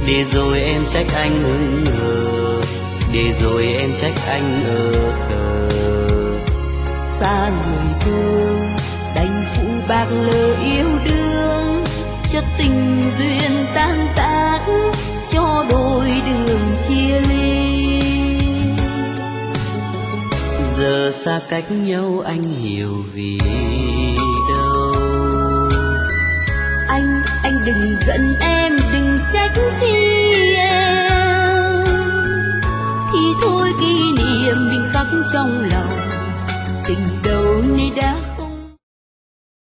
để rồi em trách anh hững hờ, để rồi em trách anh khờ. Xa người thương đành phụ bạc lỡ yêu đương, cho tình duyên tan tác, cho đôi đường chia ly. Giờ xa cách nhau anh hiểu vì đâu. Anh đừng giận em, đừng trách chi em. Thì thôi kỷ niệm mình khắc trong lòng, tình đầu nay đã